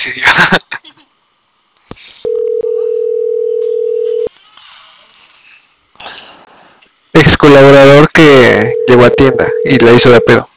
suicidio. Ex colaborador que llegó a tienda y la hizo de pedo.